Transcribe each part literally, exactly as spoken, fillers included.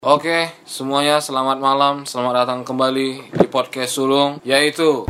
Oke, semuanya selamat malam, selamat datang kembali di podcast Sulung, yaitu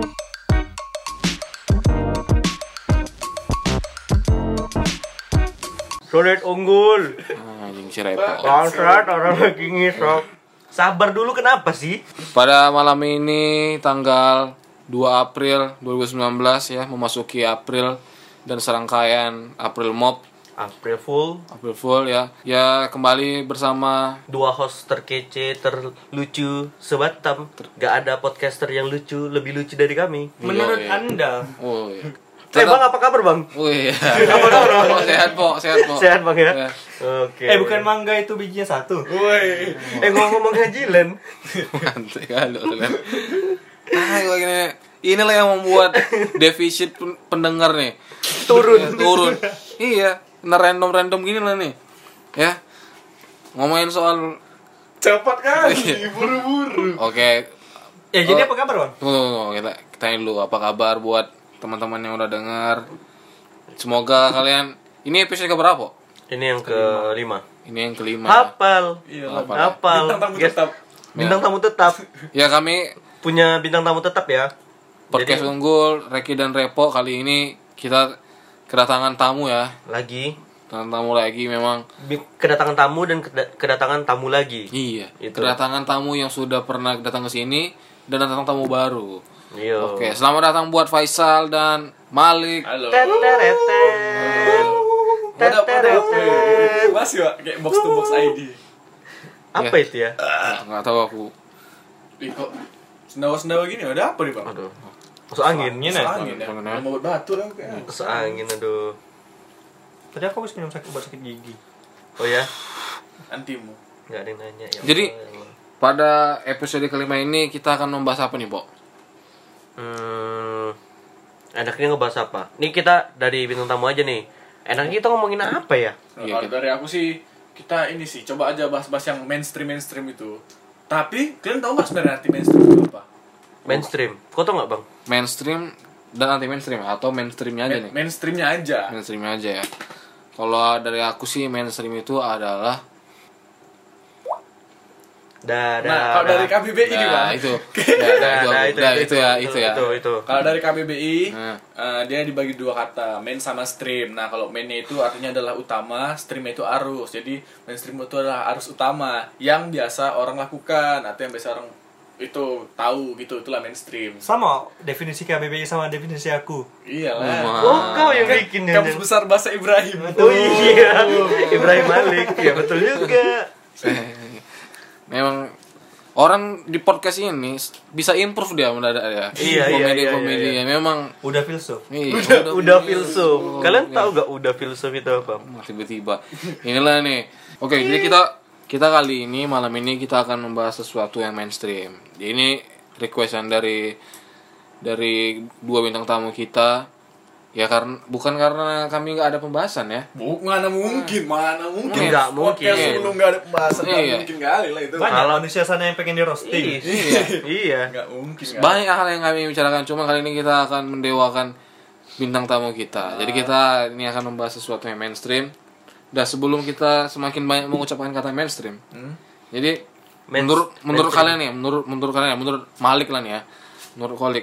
Sodet unggul. anjing si Repo. Bangsat orang lagi ngisok. Sabar dulu kenapa sih? Pada malam ini tanggal dua April dua ribu sembilan belas ya, memasuki April dan serangkaian April Mop, April Fool. April Fool ya. Ya kembali bersama Dua host terkece, terlucu sebatam. Gak ada podcaster yang lucu, lebih lucu dari kami. Menurut Yoi. Anda? Oh iya. Eh bang, apa kabar bang? Oh iya. Oh, sehat po, sehat po. Sehat bang ya? Ya. Oke. Eh bukan mangga itu bijinya satu. Woi. Eh ngomong-ngomong hajilan. Mantap kan lu kan. Ah, gini. Inilah yang membuat defisit pen- pendengar nih Turun. Ya, turun. Iya, kena random-random gini lah nih. Ya. Ngomongin soal Cepat kali, Iya. buru-buru. Oke. Ya jadi Oh. apa kabar bang? Tunggu, tunggu, tunggu. Kita tanya dulu apa kabar buat teman-teman yang udah dengar. Semoga kalian ini episode keberapa? Ini yang kelima. Ini yang kelima. Hafal. Iya, Hafal. Hafal. Bintang tamu Guys, tetap. Bintang tamu tetap. Ya kami Punya bintang tamu tetap ya. podcast Jadi- unggul Reki dan Repo kali ini kita kedatangan tamu ya. Lagi Kedatangan tamu lagi memang. Bi- kedatangan tamu dan keda- kedatangan tamu lagi. Iya, Itu. kedatangan tamu yang sudah pernah datang ke sini dan datang tamu baru. Iya. Oke, selamat datang buat Faisal dan Malik. Halo. Teteretet. Pada pada Teteretet. masih ya kayak box to box I D. Apa Ya. itu ya? Nggak, nggak tahu aku. Ih kok sendawa-sendawa gini ada apa nih bang? Aduh. Masuk angin. Masuk Nih, angin ya. Bang, ya. Mau buat batu lah kayak. Masuk angin aduh. Tadi aku habis minum sakit buat sakit gigi. Oh ya? Antimu. Enggak ada yang nanya ya. Jadi- Allah, ya Allah. Pada episode kelima ini kita akan membahas apa nih, Pok? Hmm. Enaknya ngebahas apa? Nih kita dari bintang tamu aja nih. Enaknya kita ngomongin apa ya? Nah, Iya, kalau kita- dari aku sih kita ini sih coba aja bahas-bahas yang mainstream mainstream itu. Tapi kalian tahu nggak sebenarnya arti mainstream itu apa? Mainstream. Kau tau nggak bang? Mainstream dan anti mainstream atau mainstreamnya aja Ma- nih? mainstreamnya aja. Mainstreamnya aja ya. Kalau dari aku sih mainstream itu adalah Dah, Nah, dah, kalau dah. dari K B B I nih nah, bang. itu. Dah, Ya, dah, itu, dah, aku- dah, itu ya, itu ya. Itu, itu. Kalau dari K B B I, Nah. eh, dia dibagi dua kata, main sama stream. Nah, kalau mainnya itu artinya adalah utama, streamnya itu arus. Jadi, mainstream itu adalah arus utama yang biasa orang lakukan atau yang biasa orang itu tahu gitu, itulah mainstream. Sama definisi K B B I sama definisi aku. Iyalah. Wah. Oh kau yang Kan bikin kamus besar bahasa Ibrahim. Oh iya, Ibrahim Malik. Ya betul juga. Memang orang di podcast ini bisa improve dia mendadak ya. Iya, iya, komedi iya, komedi iya, ya memang. Udah filsuf. Iya, Udah filsuf. Kalian Iya. tahu gak udah filsuf itu apa? Tiba-tiba inilah nih. Oke, jadi kita kita kali ini malam ini kita akan membahas sesuatu yang mainstream. Jadi ini requestan dari dari dua bintang tamu kita. Ya karena bukan karena kami nggak ada pembahasan ya. Bu, mana mungkin, mana mungkin. Nggak mungkin. Podcast lu nggak ada pembahasan, nggak Iya. mungkin kali lah itu. Banyak Kalau- manusia sana yang pengen di roasting. Iya. Iya. Nggak mungkin. nggak. Banyak hal yang kami bicarakan, cuma kali ini kita akan mendewakan bintang tamu kita. Jadi kita ini akan membahas sesuatu yang mainstream. Dan sebelum kita semakin banyak mengucapkan kata mainstream, Hmm? jadi Main- menurut menurut mainstream. kalian nih, menurut menurut kalian ya, menurut Malik lah nih ya, menurut Kolik,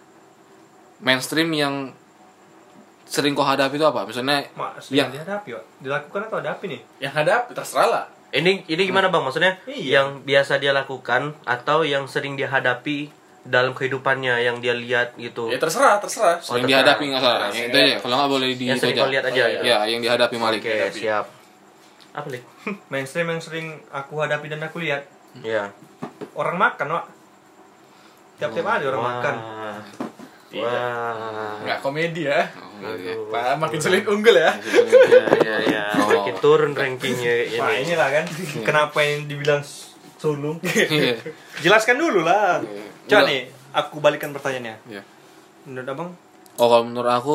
mainstream yang sering kau hadapi itu apa? Misalnya, Mak, yang yang dihadapi, Pak. Dilakukan atau hadapi nih? Yang hadap terserah lah. Ini ini gimana bang? Maksudnya Iya. yang biasa dia lakukan atau yang sering dia hadapi dalam kehidupannya yang dia lihat gitu? Ya terserah, terserah. sering terserah. dihadapi nggak salah, Terserah. yang itu aja. Kalau nggak boleh di Yang itu sering aja. kau lihat aja. Oh, ya. Ya, yang dihadapi Malik. Oke siap. Apa lik? Mainstream yang sering aku hadapi dan aku lihat. Ya. Orang makan, Pak. Tiap-tiap hari orang makan. Wah. Iya. Wah. Nggak komedi ya. Oh, iya. Pak, makin sulit unggul ya. Ya ya ya. Oh. Makin turun rankingnya Nah, ini. inilah kan. Kenapa yang dibilang sulung? Iya. Jelaskan dulu lah. Coba Udah. nih, aku balikan pertanyaannya. Iya. Menurut Abang, Oh, kalau menurut aku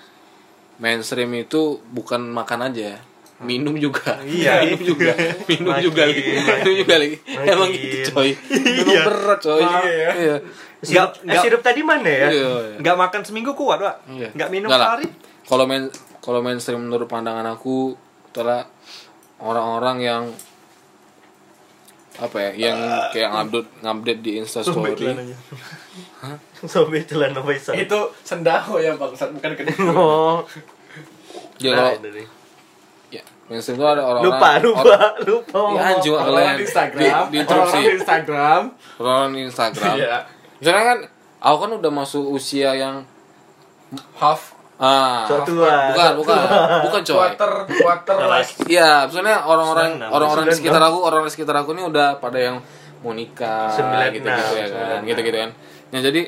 mainstream itu bukan makan aja, minum juga. Iya. minum juga. Minum Makin, juga lagi. Minum juga lagi. makin. Emang gitu, coy. Minum Iya. berat, coy. Iya. Iya. Sirup, Nggak- eh, nggak- sirup tadi mana ya? Iya. nggak makan seminggu kuat, Pak. Iya. Nggak minum Nggak lah. sehari. Kalau main kalau mainstream menurut pandangan aku itulah orang-orang yang apa ya yang kayak ngupdate ngupdate di Instastory. Sobek celana Faisal. Itu sendaho ya bangsat, bukan kedua. Oh. Ya Nah, kalau itu nih. ya mainstream itu ada orang-orang Lupa, lupa, or- lupa. ya anjing Orang kalian di Instagram, di, orang diinterupsi di Instagram. orang di Instagram. Iya. Misalnya kan aku kan udah masuk usia yang Half ah Cowok tua. bukan bukan bukan coy. quarter quarter life. Iya, misalnya orang-orang Sembilan enam. orang-orang di Sembilan sekitar aku, orang di sekitar aku ini udah pada yang mau nikah Sembilan gitu-gitu enam, ya sembilan kan, enam. gitu-gitu kan. Nah, jadi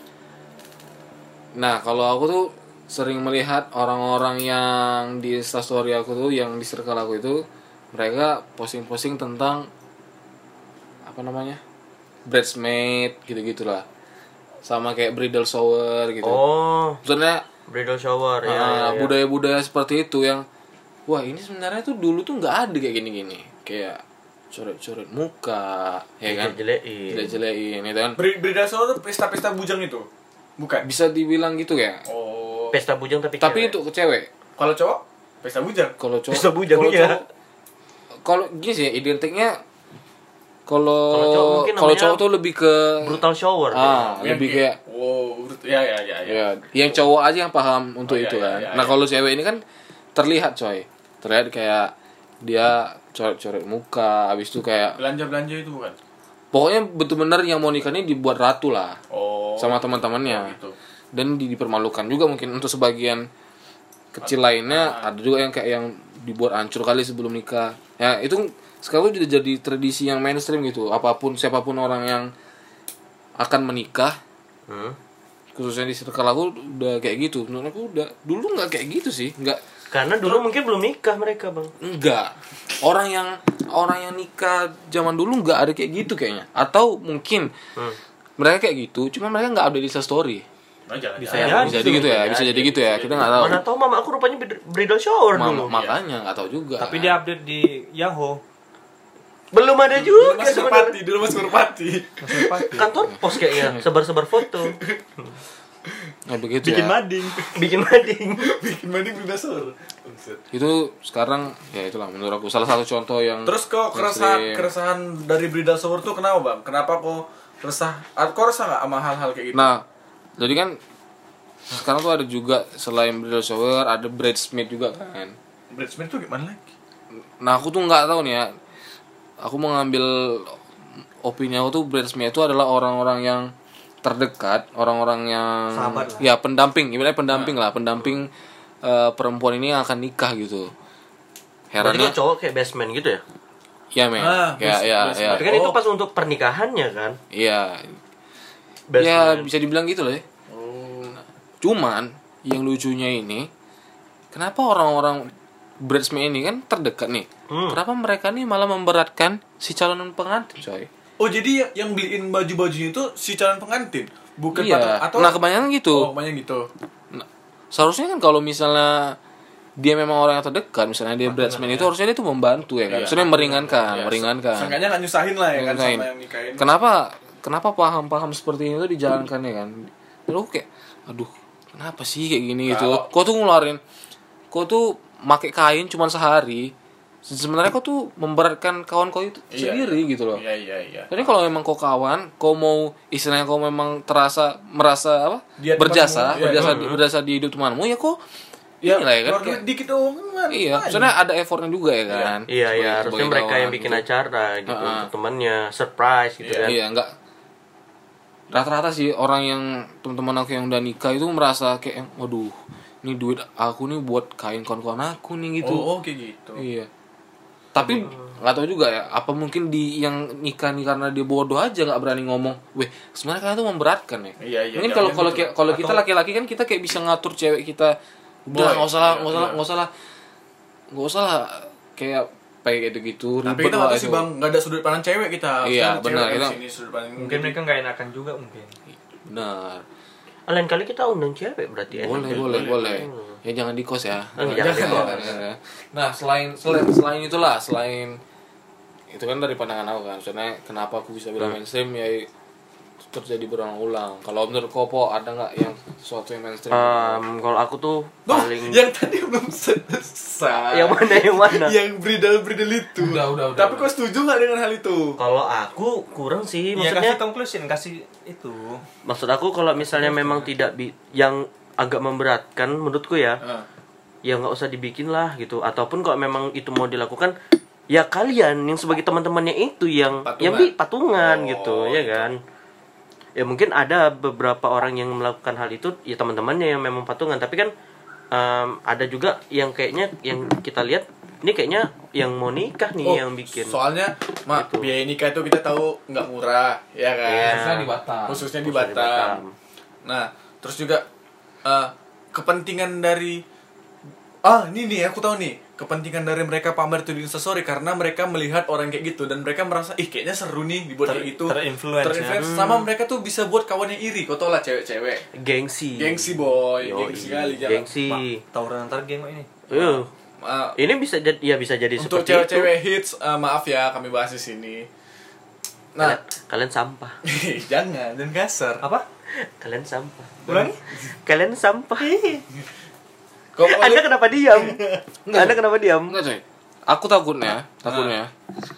nah, kalau aku tuh sering melihat orang-orang yang di Instastory aku tuh, yang di circle aku itu mereka posting-posting tentang apa namanya? Bridesmaid gitu-gitulah. Sama kayak bridal shower gitu. Oh, Maksudnya bridal shower ya. Ah, ya, ya. budaya-budaya seperti itu yang wah ini sebenarnya tuh dulu tuh nggak ada kayak gini-gini, kayak coret-coret muka ya kan, Jelek-jelekin. jelek-jelekin itu kan, Bri- Bridal shower tuh pesta-pesta bujang itu. Bukan. bisa dibilang gitu ya. Oh. Pesta bujang tapi Tapi cewek. itu ke cewek. Kalau cowok pesta bujang. Kalau cowok, Pesta bujang, kalau iya. cowok- kalau gini sih identiknya kalau Kalau cowok mungkin kalau namanya cowok tuh lebih ke brutal shower. ah Yang lebih kayak oh, ya ya ya ya. ya yang cowok aja yang paham untuk Oh, iya, itu iya, kan. iya, Nah iya. kalau cewek ini kan terlihat coy, terlihat kayak dia coret-coret muka, habis itu kayak Belanja-belanja itu bukan. pokoknya betul-benar yang mau nikah ini dibuat ratu lah Oh. sama teman-temannya, gitu. dan di- dipermalukan juga mungkin untuk sebagian kecil lainnya. Ada juga yang kayak yang dibuat hancur kali sebelum nikah ya. Itu sekarang tuh udah jadi tradisi yang mainstream gitu, apapun siapapun orang yang akan menikah Hmm. khususnya di circle aku udah kayak gitu. Menurut aku udah dulu nggak kayak gitu sih, nggak Karena dulu mungkin belum nikah mereka, Bang. enggak orang yang orang yang nikah zaman dulu nggak ada kayak gitu kayaknya, atau mungkin Hmm. mereka kayak gitu cuma mereka nggak update di story. Oh, jangan. Bisa jangan. jadi. Bisa jadi gitu ya, bisa jadi gitu ya, kita nggak tahu. Mana tahu mama aku rupanya brid- bridal shower Ma- dulu. makanya nggak tahu juga. Tapi dia update di Yahoo. Belum ada Dulu juga masih sebenarnya. merpati, dulu masih merpati. Kantor pos kayaknya, sebar-sebar foto. Nah, begitu Bikin ya. mading. Bikin mading. Bikin mending beda shower. Buset. Itu sekarang ya itulah menurut aku salah satu contoh yang Terus kok keresahan mainstream. keresahan dari bridal shower tuh kenapa, Bang? Kenapa kok resah? Ah, Kok resah nggak sama hal-hal kayak gitu? Nah, jadi kan sekarang tuh ada juga selain bridal shower ada bridesmaid juga kan. Bridesmaid tuh gimana lagi? Nah, aku tuh nggak tahu nih ya. Aku mengambil opini aku tuh bridesmaid itu adalah orang-orang yang terdekat, orang-orang yang Sahabat lah. ya pendamping, ibaratnya pendamping lah, pendamping eh, perempuan ini yang akan nikah gitu. Berarti Herannya kalau cowok kayak best man gitu ya? ya men, Ah, ya best- ya best ya, Tapi kan Oh. itu pas untuk pernikahannya kan? iya, Best ya man. bisa dibilang gitu loh ya. Oh. Cuman yang lucunya ini, kenapa orang-orang bridesmaid ini kan terdekat nih, Hmm. kenapa mereka nih malah memberatkan si calon pengantin, coy? Oh, jadi yang- yang beliin baju-bajunya itu si calon pengantin, bukan Iya. patron- atau Nah kebanyakan gitu. Oh, banyak gitu. Nah, seharusnya kan kalau misalnya dia memang orang yang terdekat, misalnya dia bridesmaid itu harusnya dia tuh membantu ya kan, Iya. maksudnya meringankan, Ya, meringankan. Seenggaknya nggak nyusahin lah ya kan Meringankan. sama yang nikahin. Kenapa kenapa paham-paham seperti ini tuh dijalankan ya kan? Terus aku kayak, aduh, kenapa sih kayak gini gitu? Kalau- Kau tuh ngeluarin, kau tuh make kain cuma sehari, sebenarnya kau tuh memberatkan kawan kau itu Iya. sendiri gitu loh. Iya, iya, iya. Jadi kalau memang kau kawan, kau mau istilahnya kau memang terasa merasa apa? Dia berjasa, temanmu, iya, berjasa iya. di, berjasa di hidup temanmu ya kok. Ya, inilah ya kan. keluar kayak- duit dikit doang kan. iya, Banyak. maksudnya ada effortnya juga ya kan. Iya, Sebagai- iya, harusnya sebagai mereka kawan yang bikin gitu. acara gitu Ha-ha. untuk temannya, surprise gitu Iya. kan. Iya, enggak. Rata-rata sih orang yang teman-teman aku yang udah nikah itu merasa kayak, waduh, ini duit aku nih buat kain kawan-kawan aku nih gitu. Oh, oh, kayak gitu. Iya. Tapi nggak tahu juga ya, apa mungkin di yang nikah nih karena dia bodoh aja nggak berani ngomong. Weh, sebenarnya kalian tuh memberatkan ya. Iya, iya, Mungkin jangan kalau kalau gitu. ki- kalau kita Atau- laki-laki kan kita kayak bisa ngatur cewek kita. Udah Boy, nggak usah lah, iya, nggak usah lah, iya. nggak usah lah, nggak usah lah kayak kayak gitu-gitu. Tapi ribet kita lah nggak tahu sih itu. Bang, nggak ada sudut pandang cewek kita. Iya, Harusnya benar, cewek kita- di sini sudut pandang. Mungkin mereka nggak enakan juga mungkin. Benar. Ah, lain kali kita undang cewek berarti ya. Boleh, boleh, boleh. Ya jangan di kos ya. Oh, jangan di kos. Ya. Nah, selain selain selain itulah, selain itu kan dari pandangan aku kan. Maksudnya kenapa aku bisa bilang mainstream ya terjadi berulang-ulang. Kalau menurut Kopo ada nggak yang sesuatu yang mainstream? Um, kalau aku tuh Duh, paling yang tadi belum selesai. yang mana yang mana? Yang bridal-bridal itu. Udah, udah, udah, Tapi udah. kau setuju nggak dengan hal itu? Kalau aku kurang sih, Ya maksudnya kasih conclusion, kasih itu. maksud aku kalau misalnya memang tidak bi yang agak memberatkan menurutku ya, Ah. ya nggak usah dibikin lah gitu. Ataupun kalau memang itu mau dilakukan, ya kalian yang sebagai teman-temannya itu yang Patungan. yang bi patungan Oh, gitu, ya itu. kan. Ya mungkin ada beberapa orang yang melakukan hal itu, ya teman-temannya yang memang patungan. Tapi kan um, ada juga yang kayaknya yang kita lihat ini kayaknya yang mau nikah nih Oh, yang bikin. Soalnya, mak Gitu. biaya nikah itu kita tahu nggak murah, ya kan? Iya. Khususnya di Batam. Khususnya di Khususnya di Batam. Batam. Nah, terus juga eh, kepentingan dari ah ini nih aku tahu nih kepentingan dari mereka pamer itu di Instastory karena mereka melihat orang kayak gitu dan mereka merasa ih kayaknya seru nih dibuat Ter- kayak gitu. terinfluence, Terinfluence. ya. Sama mereka tuh bisa buat kawan yang iri. Kau tau lah cewek-cewek. Gengsi. Gengsi boy, Yoi, gengsi kali jangan. Gengsi. Tawuran antar geng kok ini. Uh, Ah, ini bisa jadi ya bisa jadi untuk seperti cewek-cewek itu. hits eh, maaf ya kami bahas di sini. Nah, Kalian, kalian sampah. jangan dan kasar. Apa? Kalian sampah. Ulangi? Kalian sampah. Kau Anda kenapa diam? Anda kenapa diam? Enggak coy. Aku takutnya, takutnya.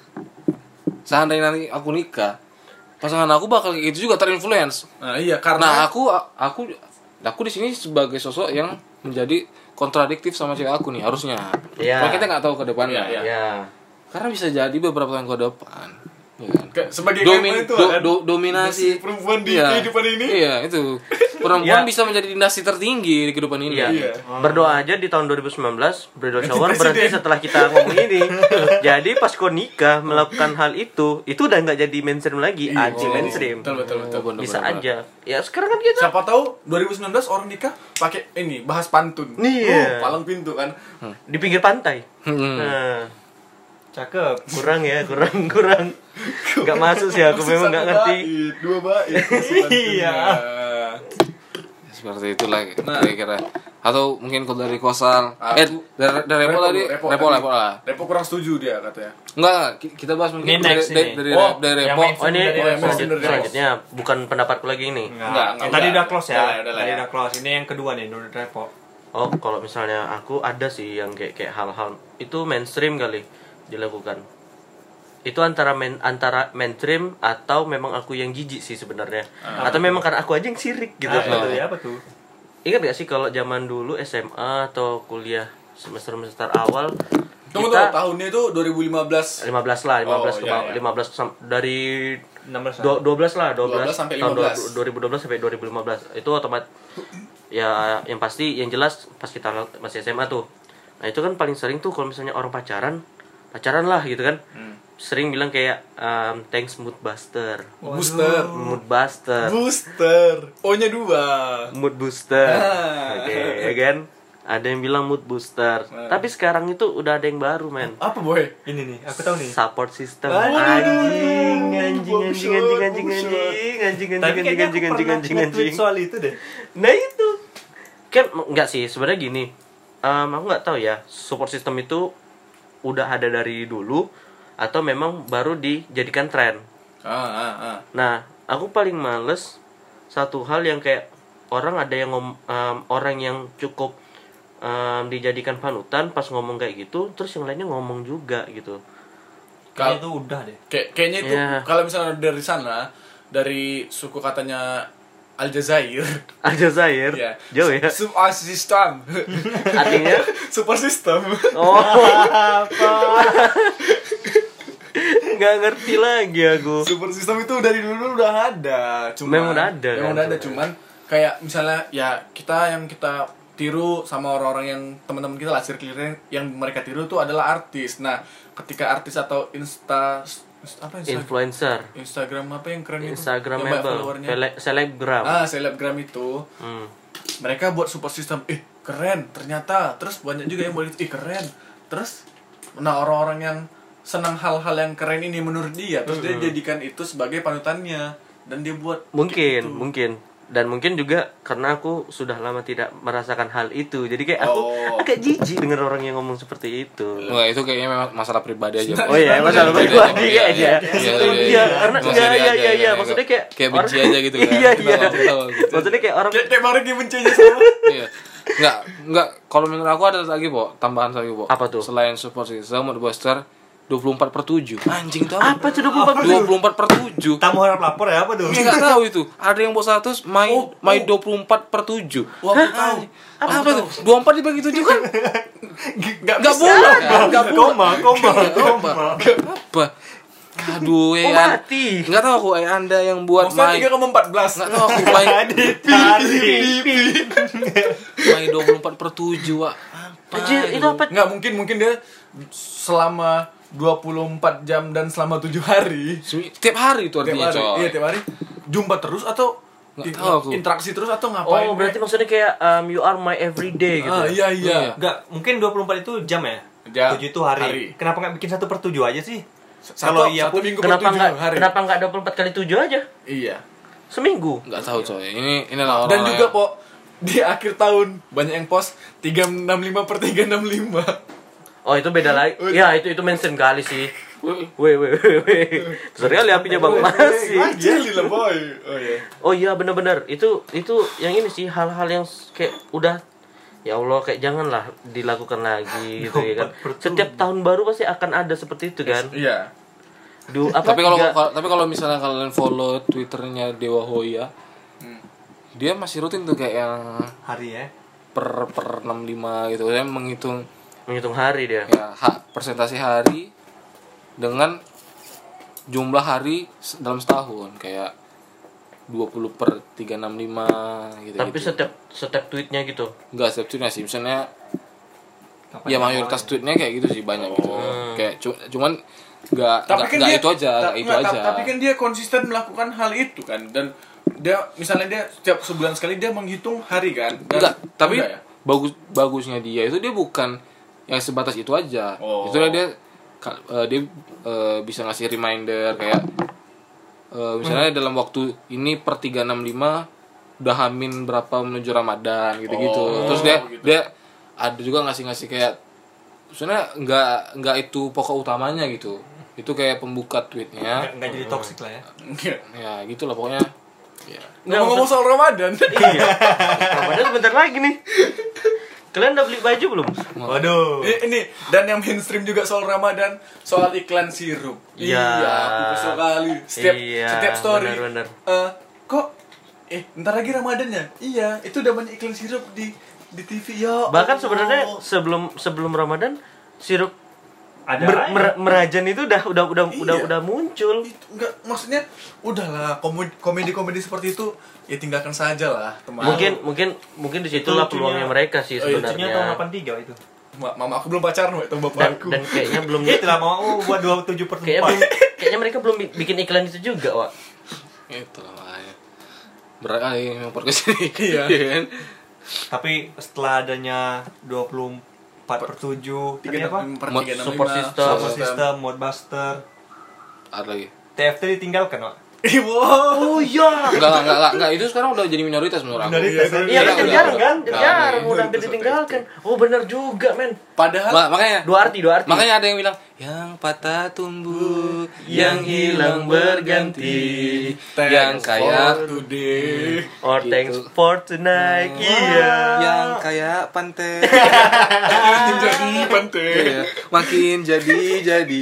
Seandainya nanti aku nikah, pasangan aku bakal kayak gitu juga terinfluence. Nah, iya karena Nah, aku aku aku di sini sebagai sosok yang menjadi kontradiktif sama cewek aku nih harusnya. Iya. Kalau kita nggak tahu ke depannya. Iya, iya. Ya. Karena bisa jadi beberapa tahun ke depan. Ya kan? Ke- sebagai Domin, kayak itu do- kan, do- dominasi perempuan di Iya. kehidupan ini. Iya, itu. Perempuan Ya. bisa menjadi dinasti tertinggi di kehidupan ini. Iya. Iya. Berdoa aja di tahun dua ribu sembilan belas bridal Ganti shower berhenti presiden. setelah kita ngomong ini. Jadi pas kau nikah melakukan hal itu, itu udah nggak jadi mainstream lagi, Iya. anti mainstream. Betul betul betul. Oh, bener, Bisa bener, aja. Ya sekarang kan kita Siapa tahu dua ribu sembilan belas orang nikah pakai ini bahas pantun. Iya. Oh, palang pintu kan. di pinggir pantai. Hmm. Nah, Cakep. kurang ya, kurang kurang. Nggak masuk sih aku memang nggak Satu ngerti. bait, dua bait. masuk Iya. pantunnya. Seperti itulah Nah. kira-kira. Atau mungkin kalau dari Kosal. Aku- Eh, dari, dari Repo tadi. Repo, Repo, tadi. Repo lah. Repo kurang setuju dia katanya. Enggak, ki- kita bahas mungkin Ini dari, next dari, ini. dari, Oh, dari yang Repo. main- Oh ini Dari- oh, dari- selanjut- dari- selanjutnya bukan pendapatku lagi ini. Enggak. Enggak, Yang enggak, tadi udah. udah close ya. Udah lah, udah lah Tadi ya. udah close. Ini yang kedua nih, Nur Repo. Oh, kalau misalnya aku ada sih yang kayak kayak hal-hal itu mainstream kali dilakukan. Itu antara main antara mainstream atau memang aku yang jijik sih sebenarnya. Atau memang karena aku aja yang sirik gitu. Ah, apa tuh ya? Apa tuh? Ingat gak sih kalau zaman dulu S M A atau kuliah semester-semester awal Tunggu kita tunggu tahunnya itu dua ribu lima belas. lima belas lah, lima belas Oh, ke iya, bawah, iya. lima belas sam- dari enam belas. dua- dua belas lah, dua belas dua belas sampai tahun lima belas. dua ribu dua belas sampai dua ribu lima belas. Itu otomatis ya yang pasti yang jelas pas kita masih S M A tuh. Nah, itu kan paling sering tuh kalau misalnya orang pacaran, pacaran lah gitu kan. Hmm. Sering bilang kayak um, thanks mood buster. Booster. Mood buster. Booster. O-nya dua. Mood booster. Ah. Oke, ya kan? Ada yang bilang mood booster. Ah. Tapi sekarang itu udah ada yang baru, men. Apa boy? Ini nih, aku tahu nih. Support system. Aduh, Anjing, anjing, boom anjing, shot, anjing, boom anjing, shot. anjing, anjing, Tapi anjing, kayaknya anjing, aku anjing, pernah anjing, nge-tweet anjing. soal itu deh. Nah itu kan enggak sih sebenarnya gini. Em, aku nggak tahu ya support system itu udah ada dari dulu atau memang baru dijadikan tren. Ah, ah, ah. Nah, aku paling males satu hal yang kayak orang ada yang ngom, em, orang yang cukup em, dijadikan panutan pas ngomong kayak gitu, terus yang lainnya ngomong juga gitu. Kayaknya itu udah deh. Kayak kayaknya itu Iya. kalau misalnya dari sana dari suku katanya Aljazair. Aljazair, Iya. jauh ya. Super system. Artinya, Super system. oh, nggak ngerti lagi aku. Super system itu dari dulu udah ada. Cuman, Memang udah ada, Memang kan, udah ada, sebenarnya. cuman kayak misalnya ya kita yang kita tiru sama orang-orang yang teman-teman kita lah circle yang mereka tiru itu adalah artis. Nah, ketika artis atau insta apa Insta- Influencer, Instagram apa yang keren itu? Yang banyak Instagramable, followernya. Tele- selebgram. Ah, selebgram itu. Hmm. Mereka buat support system, eh keren ternyata. Terus banyak juga yang buat itu, ih keren. Terus nah orang-orang yang senang hal-hal yang keren ini menurut dia, terus dia jadikan itu sebagai panutannya dan dia buat Mungkin, gitu. mungkin. Dan mungkin juga karena aku sudah lama tidak merasakan hal itu, jadi kayak aku Oh. agak jijik dengan orang yang ngomong seperti itu. Wah, itu kayaknya memang masalah pribadi aja. Oh iya, masalah Iya, pribadi iya, kayaknya. iya, Iya, iya, iya, karena Maksudnya iya dia iya aja, iya iya, kayak- maksudnya kayak kayak benci aja gitu kan. Iya iya. Kita tahu, gitu. Maksudnya kayak orang Kayak kayak kemarin dia benci aja sama. Iya. Enggak, enggak. Kalau menurut aku ada lagi, Po. Tambahan lagi, Po. Apa tuh? Selain support system, mood booster dua puluh empat per tujuh. Anjing tahu. apa tuh dua puluh empat dua puluh empat per tujuh. Tamu harap lapor ya apa tuh? Enggak tahu itu. Ada yang buat seratus, main Oh, main oh. dua puluh empat per tujuh. Wah, aku tahu. Apa, apa tuh? dua puluh empat dibagi tujuh kan? Enggak Enggak boleh kan? Enggak boleh. Koma, koma, koma. Apa? Aduh, Oh, ya. mati. Enggak tahu aku, eh Anda yang buat Maksudnya main. tiga koma empat belas. Enggak tahu aku main Tadi. main dua puluh empat per tujuh, Wak. Apa? Anjir, itu apa? Enggak mungkin mungkin dia selama dua puluh empat jam dan selama tujuh hari. Semi- Tiap hari itu Tiap artinya, hari. coy. Iya, tiap hari. Jumpa terus atau Nggak i- tahu aku. interaksi terus atau ngapain? Oh, berarti maksudnya kayak um, you are my everyday gitu. Ah, iya iya. Enggak, mungkin dua puluh empat itu jam ya? Jam. tujuh itu hari. Hari. Kenapa nggak bikin satu per tujuh aja sih? Satu, Kalau iya satu pun minggu per Kenapa tujuh enggak hari. kenapa enggak dua puluh empat kali tujuh aja? Iya. Seminggu. Enggak tahu, coy. Ini inilah orang. Dan juga, Po, di akhir tahun banyak yang post tiga enam lima per tiga enam lima. Oh, itu beda lagi. Wih. Ya, itu itu mainstream kali sih. Weh, weh, weh, weh. Sekali apinya Bang masih. Jeli lah, boy. Oh iya. Oh iya, benar-benar. Itu itu yang ini sih hal-hal yang kayak udah ya Allah kayak janganlah dilakukan lagi gitu ya kan. Setiap tahun baru pasti akan ada seperti itu kan. Iya. Du, apa Tapi kalau tiga- kalau- tapi kalau misalnya kalian follow Twitternya Dewa Hoya, Hmm. dia masih rutin tuh kayak yang hari ya. per per enam puluh lima gitu. Dia menghitung menghitung hari dia. ya hak persentase hari dengan jumlah hari se- dalam setahun kayak dua puluh per tiga enam lima gitu. Tapi setiap setiap tweetnya gitu. enggak setiap tweetnya sih. Misalnya Kapan ya yang mayoritas awalnya? tweetnya kayak gitu sih banyak gitu. Hmm. Kayak cu- cuman enggak Tapi enggak, kan enggak dia itu aja, ta- enggak itu nggak, ta- aja. Tapi kan dia konsisten melakukan hal itu kan, dan dia misalnya dia setiap sebulan sekali dia menghitung hari kan. Dan- Enggak, tapi Enggak ya? bagus bagusnya dia itu dia bukan yang sebatas itu aja. Oh. Itulah dia ka- eh, dia eh, bisa ngasih reminder kayak eh, misalnya dalam waktu ini per tiga enam lima udah hamin berapa menuju Ramadan gitu-gitu. Oh, Terus dia gitu. dia ada juga ngasih-ngasih kayak sebenarnya nggak nggak itu pokok utamanya gitu. Itu kayak pembuka tweetnya. Nggak, nggak jadi toxic lah ya. Enggak. Ya gitulah pokoknya. Ya. Ngomong-ngomong soal Ramadan. Iya. Padahal sebentar lagi nih. Kalian udah beli baju belum? Waduh. ini, ini dan yang mainstream juga soal Ramadan, soal iklan sirup. Iya. aku kesel kali. Setiap Iya, setiap story. benar-benar. eh, kok eh ntar lagi Ramadannya? Iya, itu udah banyak iklan sirup di di T V ya. Bahkan Allah. sebenarnya sebelum sebelum Ramadan sirup Ada mer- aja. mer- merajan itu udah udah udah Iya. udah udah muncul. Itu enggak, maksudnya udahlah komedi komedi seperti itu ya tinggalkan saja lah, teman. Mungkin mungkin mungkin disitulah Itu peluangnya lucunya- mereka sih Oh, iya, Lucunya tahun sebenarnya. delapan tiga itu. Ma- mama aku belum pacaran waktu Dan, bapakku. dan kayaknya belum Itulah mau buat dua puluh tujuh per kayaknya empat. belum kayaknya mereka belum bi- bikin iklan itu juga, Wak. Itu lah makanya. Berat kali memang podcast ini. Iya. kan? Tapi setelah adanya dua puluh empat per tujuh, tadi tiga apa? enam per Mod- tiga enam support lima, system. Support system, mode buster, Ada lagi. T F T ditinggalkan, Wak. Ih, wow. Oh iya. Enggak, enggak, enggak, enggak, itu sekarang udah jadi minoritas menurut aku. Minoritas, Iya, Iya, Udah, kan udah, jarang udah. kan? Nah, Jarang iya. udah hampir ditinggalkan. Oh, benar juga, men. Padahal Ma- makanya Dua arti, dua arti. makanya ada yang bilang yang patah tumbuh, yang hilang berganti, yang kaya for today. Or Gitu. thanks for tonight. Iya. yang kayak pantai. Makin jadi penting. Iya, makin jadi jadi.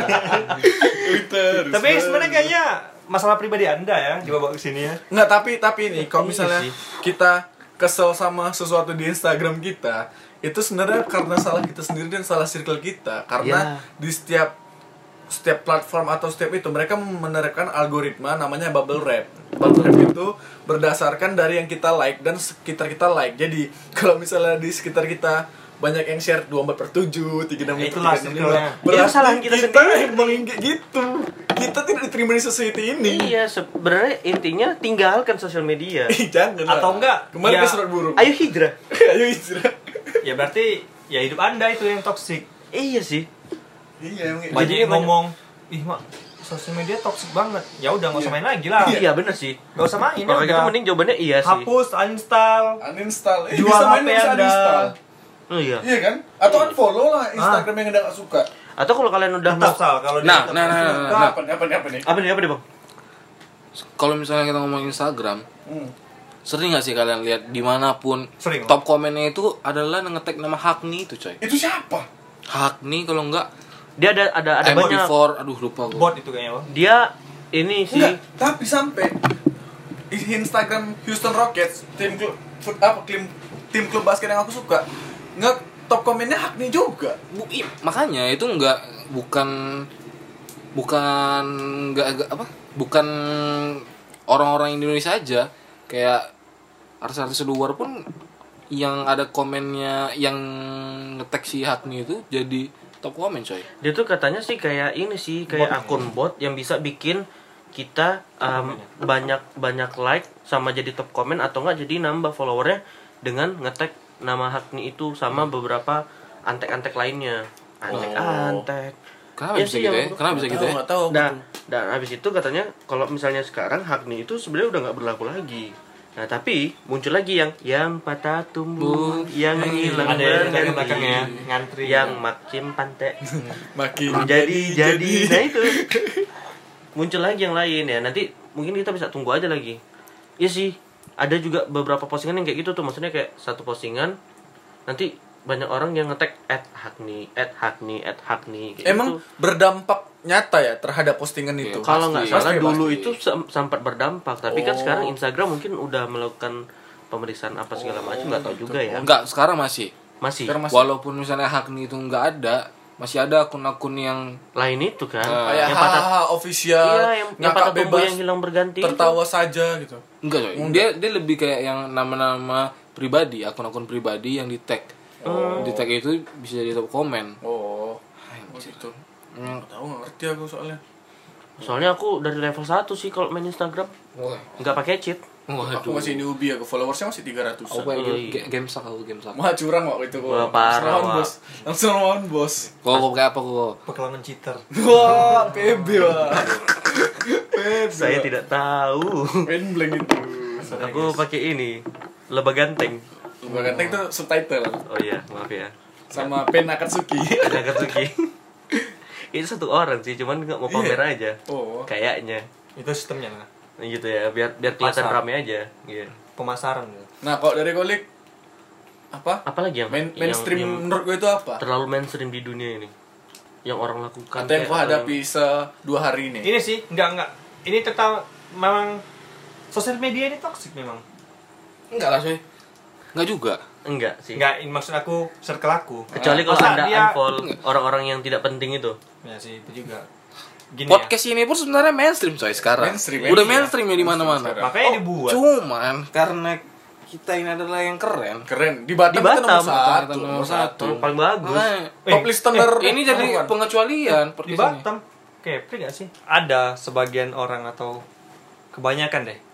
Terus. Tapi sebenarnya kayaknya masalah pribadi Anda ya, coba bawa ke sini ya. Nggak, tapi tapi nih kalau Iya misalnya sih. kita kesel sama sesuatu di Instagram kita, itu sebenarnya karena salah kita sendiri dan salah circle kita. Karena Ya. di setiap setiap platform atau setiap itu mereka menerapkan algoritma namanya bubble wrap. Bubble wrap itu berdasarkan dari yang kita like dan sekitar kita like. Jadi kalau misalnya di sekitar kita banyak yang share dua puluh empat per tujuh, tiga enam lima, Itulah tiga enam lima, circle-nya. Itu berarti kesalahan kita kita sendiri. emang kayak gitu. Kita tidak diterima di society ini. Iya, sebenarnya intinya tinggalkan sosial media. Ih, jangan lah. Atau enggak, Kembali ya- ke surat burung. Ayo hijrah. Ayo hijrah. Ya berarti ya hidup Anda itu yang toksik. Iya sih. Iya, emang Banyak Jadi yang banyak- ngomong, ih mak, sosial media toxic banget. Ya udah nggak usah main lagi lah. Iya bener sih. Nggak usah main. Kalau ya gitu udah. mending jawabannya iya sih. Hapus, uninstall. Uninstall. Eh, Jual bisa H main P bisa Anda. uninstall. Oh iya. Iya kan? Atau unfollow lah Instagram yang Anda nggak suka. Atau kalau kalian udah Tetap Sal, kalau dia Nah, tetap nah, nah, suka. nah, nah. Apa nih? Apa nih? Apa nih? apa nih apa nih bang? Kalau misalnya kita ngomong Instagram, Hmm. sering nggak sih kalian lihat dimanapun Sering. top komennya itu adalah ngetek nama Hakni itu coy. Itu siapa? Hakni kalau enggak Dia ada ada ada I'm banyak. before, aduh lupa gue. Bot itu kayaknya, Bang. Dia ini sih. Enggak, tapi sampai di Instagram Houston Rockets, tim klub fut- apa tim tim klub basket yang aku suka, nggak top komennya Hakni juga. Bu- i- makanya itu enggak bukan bukan enggak enggak apa? Bukan orang-orang Indonesia aja, kayak artis-artis luar pun yang ada komennya yang ngetek si Hakni itu jadi top komen coy. Dia tuh katanya sih kayak ini sih kayak Bot. akun bot yang bisa bikin kita um, banyak banyak like sama jadi top komen atau enggak jadi nambah followernya dengan ngetek nama Hakni itu sama beberapa antek-antek lainnya. Antek-antek. Kenapa Ya bisa sih, gitu yang- ya? Kenapa bisa Nggak gitu tahu, ya? nggak tahu aku Dan tuh. dan habis itu katanya kalau misalnya sekarang Hakni itu sebenarnya udah nggak berlaku lagi. Nah tapi muncul lagi yang yang patah tumbuh, yang hilang Ada yang berganti, belakangnya ngantri. yang makin pantai. Makin jadi jadi nah itu muncul lagi yang lain ya, nanti mungkin kita bisa tunggu aja lagi. Iya sih, ada juga beberapa postingan yang kayak gitu tuh, maksudnya kayak satu postingan nanti banyak orang yang ngetek at Hakni at Hakni at Hakni kayak Emang gitu. berdampak nyata ya terhadap postingan Iya, itu. Kalau nggak Pasti, salah pasti, dulu pasti. itu sem- sempat berdampak, tapi kan Oh. sekarang Instagram mungkin udah melakukan pemeriksaan apa segala macam, nggak tahu juga ya. Enggak, sekarang masih. Masih Sekarang masih Walaupun misalnya Hakni itu nggak ada, masih ada akun-akun yang lain itu kan, Ah. kayak yang patah hahaha official, iya, yang, yang ngakak patah tumbuh bebas, yang hilang berganti. itu. tertawa saja gitu. enggak coy. Dia dia lebih kayak yang nama-nama pribadi, akun-akun pribadi yang di tag. Di tag itu bisa jadi top komen. Oh, oh gitu. Hmm. Nggak tahu, nggak ngerti aku soalnya. Soalnya aku dari level satu sih kalau main Instagram, Wah. nggak pakai cheat. Aku masih newbie, aku followersnya masih tiga ratusan. Aku kayak Oh, game, iya. game sak aku game sak. Wah curang waktu itu kok. Wah, parah, Langsung lawan, Wak. bos. Langsung lawan bos. Kok kok kayak apa kok? Pekalongan cheater. Wah, P B wah. P B. Saya tidak tahu. Main blank itu. Aku pakai ini, lebah ganteng. Gua ganteng tuh subtitle Oh iya, maaf ya. sama Pen Akatsuki. Ada Katsuki. Itu satu orang sih, cuman nggak mau pamer aja. Oh. Kayaknya. Itu sistemnya lah. Gitu ya, biar biar kelihatan Pasar. rame aja. Iya. Pemasaran gitu. Nah, kalau dari kolik apa? Apalagi yang Main, yang- mainstream yang menurut gue itu apa? terlalu mainstream di dunia ini? Yang orang lakukan Atau yang kayak kau apa hadapi se dua hari ini? Ini sih, enggak enggak. Ini tentang memang sosial media ini toksik memang. Enggak lah coy. Enggak juga. Enggak sih. Enggak, ini maksud aku circle aku. Kecuali kalau Masa Anda dia- unfollow orang-orang yang tidak penting itu. Ya sih, itu juga. Gini Podcast ini pun sebenarnya mainstream coy sekarang. Mainstream, Udah iya. mainstream ya di mana-mana. Mainstream ya. Makanya dibuat. Cuman karena kita ini adalah yang keren. Keren. Di Batam, Di kita nomor Batam, satu. kita nomor satu. Paling bagus. Makanya, Top listener. eh, ini jadi number one. pengecualian Di podcast ini. Batam. Kepri gak sih? Ada sebagian orang atau kebanyakan deh.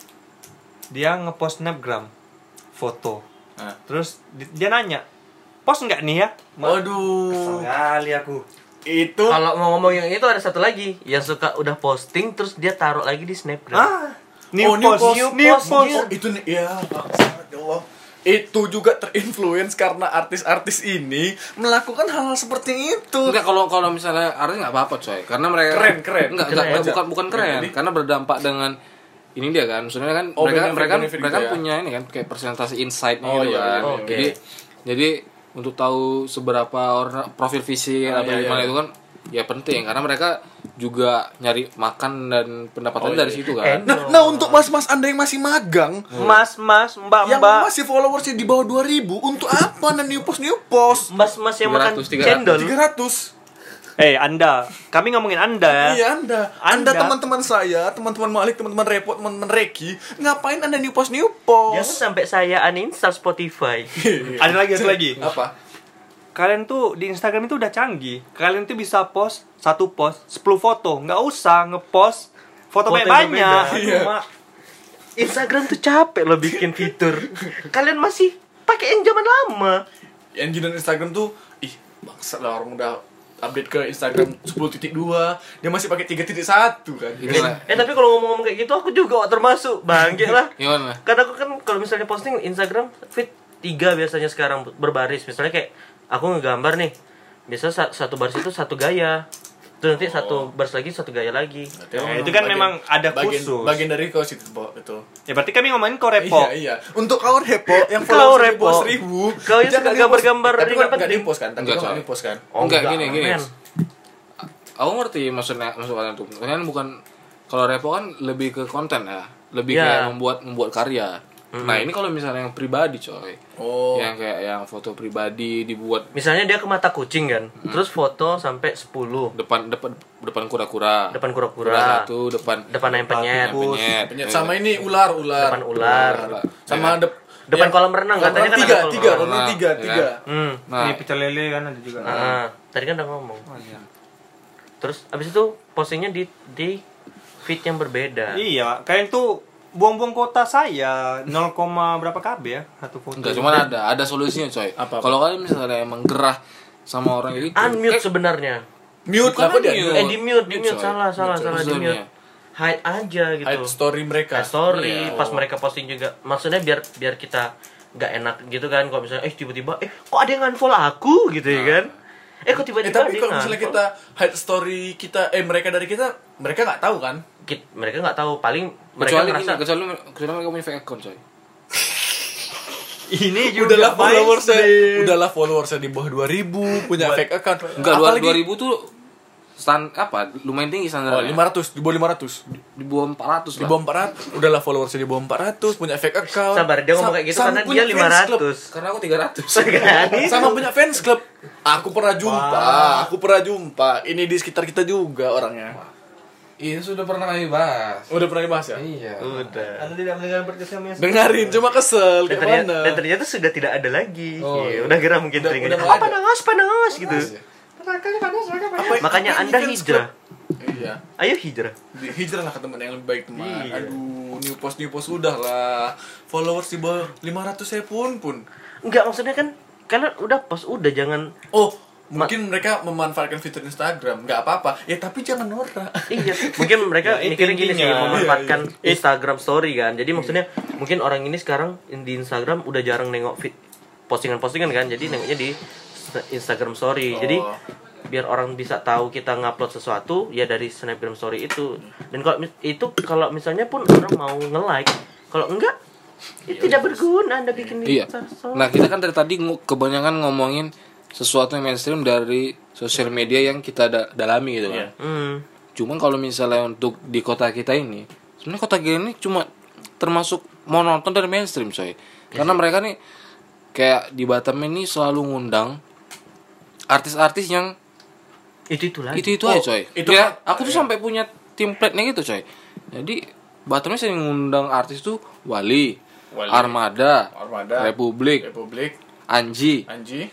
Dia ngepost snapgram foto. Nah. Terus di- dia nanya, "Post nggak nih ya?" Waduh. Kesel kali aku. Itu Kalau mau ngomong yang itu ada satu lagi yang suka udah posting terus dia taruh lagi di snapgram. Ah, new Oh, new post, post, new new post. post. Oh, itu nih ya, bangsat, ya Allah. Itu juga terinfluence karena artis-artis ini melakukan hal-hal seperti itu. Enggak, kalau kalau misalnya artis nggak apa-apa coy, karena mereka Keren, keren. Enggak, Keren. enggak, bukan bukan keren, Jadi- karena berdampak dengan ini dia kan, maksudnya kan Oh, mereka benefit- mereka benefit mereka gitu ya. punya ini kan kayak presentasi insight-nya Oh, gitu iya, kan. iya, iya, Jadi iya. jadi untuk tahu seberapa orang profil visi Oh, atau iya, gimana iya. itu kan ya penting karena mereka juga nyari makan dan pendapatannya Oh, iya, dari iya. situ kan. Eh, Nah, nah untuk mas-mas Anda yang masih magang, Mas, mas, mbak, yang mbak. masih followersnya di bawah dua ribu, untuk apa Anda new post new post? Mas-mas yang makan tiga ratus, tiga ratus. cendol. tiga ratus. Eh, Anda. Kami ngomongin Anda ya. Iya Anda. Anda, Anda. teman-teman saya, teman-teman Malik, teman-teman Repot, teman-teman Reki, ngapain Anda new post new post? Jangan sampai saya uninstall Spotify. Ada lagi, ada lagi. Apa? Kalian tuh di Instagram itu udah canggih. Kalian tuh bisa post satu post sepuluh foto, nggak usah ngepost foto Foto yang banyak-banyak. berbeda. Iya. Cuma Instagram tuh capek loh bikin fitur. Kalian masih pakai yang zaman lama. Yang di Instagram tuh, ih bangsat lah orang udah update ke Instagram sepuluh titik dua, dia masih pakai tiga titik satu kan. Ini lah. Eh tapi kalau ngomong-ngomong kayak gitu aku juga termasuk bangke lah. Gimana? Karena aku kan kalau misalnya posting Instagram feed tiga biasanya sekarang berbaris. Misalnya kayak aku ngegambar nih. Biasa sa- satu baris itu satu gaya. Terus nanti satu baris lagi satu gaya lagi. Ya, itu kan memang ada bagian, khusus. Bagian dari kau situ, Bo, itu. Ya berarti kami ngomongin kau repo. Iya, iya. Untuk kau repo yang Kau follower repo. seribu, Kau yang suka gambar-gambar tapi ini kan kan enggak penting. di-post kan? Tapi Enggak, kau enggak coy. di-post kan? Oh, enggak, enggak, gini gini. men. Aku ngerti maksudnya maksud kalian tuh. Kalian bukan kalau repo kan lebih ke konten ya, lebih Iya. kayak membuat membuat karya. Nah ini kalau misalnya yang pribadi coy, Oh. yang kayak yang foto pribadi dibuat Misalnya dia ke mata kucing kan. Terus foto sampai sepuluh. depan depan depan kura-kura, Depan kura kura-kura. satu, depan Depan ayam penyet. penyet, Penyet sama ini ular, ular. Depan ular. Sama dep Depan yang- kolam renang, kolam katanya kan tiga, ada kolam tiga, renang. kolam renang tiga, Iya. tiga. Hmm. Nah, Ini pecel lele kan ada juga. Nah, tadi kan udah ngomong. Oh, iya. Terus abis itu postingnya di di feed yang berbeda. Iya, kayak itu buang-buang kota saya nol, berapa kb ya satu foto. enggak cuman ada ada solusinya coy. Apa-apa? Kalau kalian misalnya emang gerah sama orang itu, Unmute eh, sebenarnya. Mute Bukan kenapa dia? mute. Eh di mute, di mute coy. salah, salah, Mute, salah di maksudnya. mute. Hide aja gitu. Hide story mereka. Hide story Iya. pas mereka posting juga. Maksudnya biar biar kita nggak enak gitu kan kalau misalnya eh tiba-tiba eh kok ada yang unfollow aku gitu ya kan. Eh kok Eh tiba-tiba tapi ada kalau yang misalnya unfollow? kita hide story kita, eh mereka dari kita, mereka nggak tahu kan? Kit- mereka nggak tahu, paling mereka kecuali ngerasa gini, kecuali kecuali mereka punya fake account coy. Ini juga Udahlah followersnya, mainstream. udahlah followersnya di bawah dua ribu, punya fake account. Enggak, dua Apalagi- dua ribu tuh stand apa? Lumayan tinggi Oh, standarnya. lima ratus, di bawah lima ratus. Di bawah empat ratus Di lah. bawah empat ratus. Udahlah followersnya di bawah empat ratus, punya fake account. sabar dia ngomong Sa- kayak gitu sama karena punya dia lima fans club. ratus. Karena aku tiga ratus. Sama punya fans club. Aku pernah jumpa, aku pernah jumpa. Ini di sekitar kita juga orangnya. Ini sudah pernah kami bahas. Udah pernah dibahas ya? Iya. Udah. Anda tidak mendengar podcast kami yang Dengarin, cuma kesel Dan kayak ternyata, mana. dan ternyata sudah tidak ada lagi. Oh, Iya, iya. udah geram mungkin Udah- telinga. udah nggak Apa ada. panas panas gitu. Apa- Makanya apa ini Anda fans hijrah. club? Iya. Ayo hijrah. Di- Hijrah lah ke teman yang lebih baik teman. Iya. Aduh, new post new post udah lah. Followers di bawah lima ratus saya pun pun. Enggak, maksudnya kan kalian udah post udah jangan Oh, mungkin mereka memanfaatkan fitur Instagram, nggak apa-apa. Ya tapi jangan norak. iya, mungkin mereka Ya, itu mikirnya gini sih intinya. memanfaatkan Iya, iya. Instagram story kan. Jadi maksudnya mungkin orang ini sekarang di Instagram udah jarang nengok fit postingan-postingan kan. Jadi nengoknya di Instagram story. Jadi Oh. biar orang bisa tahu kita ngupload sesuatu ya dari Snapgram story itu. Dan kalau mis- itu kalau misalnya pun orang mau nge-like, kalau enggak itu tidak berguna Anda bikin di Iya. Instastory. Nah, kita kan dari tadi ngo- kebanyakan ngomongin sesuatu yang mainstream dari sosial media yang kita da- dalami gitu kan. Iya. Hmm. Cuman kalau misalnya untuk di kota kita ini, sebenarnya kota kita ini cuma termasuk monoton dari mainstream, coy. Karena mereka nih kayak di Batam ini selalu ngundang artis-artis yang Itu itu lagi. itu itu Oh, aja, coy. itu Ya, kan- aku tuh iya. sampai punya template-nya gitu, coy. Jadi Batamnya sering ngundang artis tuh Wali, Wali. Armada, Armada, Republik, Republik, Anji, Anji,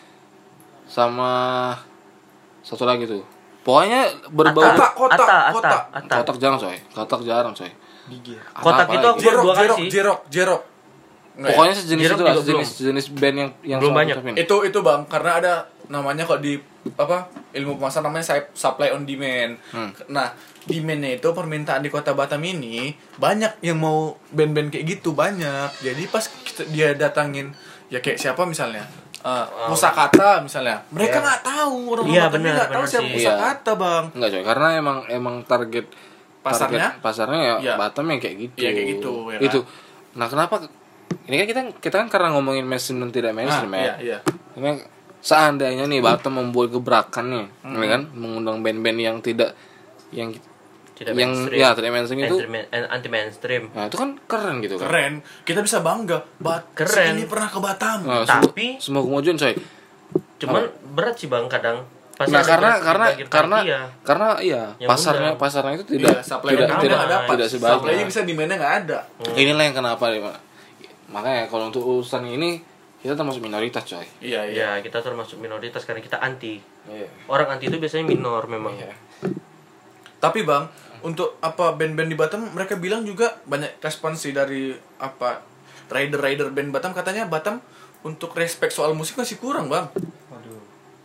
sama satu lagi tuh. Pokoknya berbau Kotak, kotak, Ata, kotak. Ata, Ata. kotak jarang, coy. Kotak jarang, coy. Ata Kotak apa itu lagi? aku baru Jerok, dua kali jerok, sih. jerok, jerok. Nggak Pokoknya ya? sejenis Jerok itu lah, juga sejenis sejenis band yang yang Belum selalu banyak. ngucapin. itu itu bang, karena ada namanya kok di apa ilmu pemasaran namanya sup- supply on demand. Hmm. Nah, demandnya itu permintaan di kota Batam ini banyak yang mau band-band kayak gitu banyak. Jadi pas kita, dia datangin ya kayak siapa misalnya. Uh, Pusakata misalnya, mereka nggak tahu orang Iya, Batam ini benar, nggak tahu benar siapa sih. Pusakata bang. Enggak, coy. Karena emang emang target Pasarnya? target pasarnya ya Iya. Batam yang kayak gitu. Iya, kayak gitu, ya kan? Itu. Nah, kenapa ini kan kita kita kan karena ngomongin mainstream dan tidak mainstream Ah, ya. iya, iya. Memang seandainya nih Batam membuat gebrakan nih, Hmm. ya kan, mengundang band-band yang tidak yang Tidak yang mainstream. ya tidak mainstream itu, anti mainstream. nah itu kan keren gitu kan. Keren, kita bisa bangga. Bat Keren. ini pernah ke Batam. Nah, Tapi- semua kemajuan, coy. Cuman berat sih Bang kadang. Pas Nah, ada karena di karena bagian karena panitia. karena iya, Yang pasarnya undang. pasarnya itu tidak Iya, supply tidak on tidak demand nggak dapat. tidak sebanyak. Supply-nya bisa demand-nya nggak ada. Inilah yang kenapa ya, Pak. Makanya kalau untuk urusan ini kita termasuk minoritas, coy. Iya, iya. Ya, kita termasuk minoritas karena kita anti. Iya. Orang anti itu biasanya minor memang. Iya. Tapi bang, untuk apa band-band di Batam mereka bilang juga banyak respons sih dari apa rider-rider band Batam, katanya Batam untuk respect soal musik masih kurang bang. Waduh.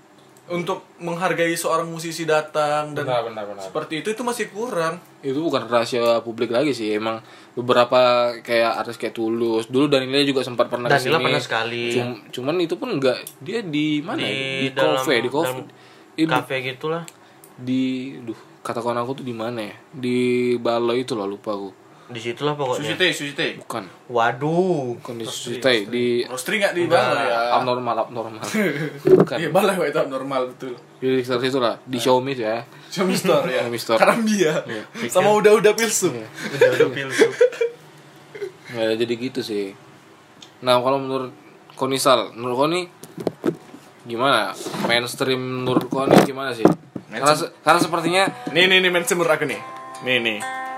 untuk menghargai seorang musisi datang dan Benar, benar, benar. seperti itu itu masih kurang. Itu bukan rahasia publik lagi sih, emang beberapa kayak artis kayak Tulus dulu, Danila juga sempat pernah kesini. Danila pernah sekali. Cum- cuman itu pun enggak, dia di mana Di ya? Di dalam- cafe, di cafe. dalam Ini Kafe gitulah. di duh, katakan aku tuh di mana ya? Di Balai itu loh, lupa aku. Di situlah pokoknya. Sushi teh, sushi teh. Bukan. Waduh. Bukan di Sutai, di Roastery nggak di bawah ya? abnormal, abnormal. Bukan. Iya, balai itu abnormal betul. Di sekitar situ lah, di Xiaomi tuh ya. Xiaomi Store ya. Xiaomi Store. Karambia. Sama udah-udah pilsum. Udah udah pilsu. Ya jadi gitu sih. Nah, kalau menurut Konisal, menurut Koni gimana? Mainstream menurut Koni gimana sih? Karena, se- karena sepertinya Nih nih nih mention menurut aku nih. Nih nih.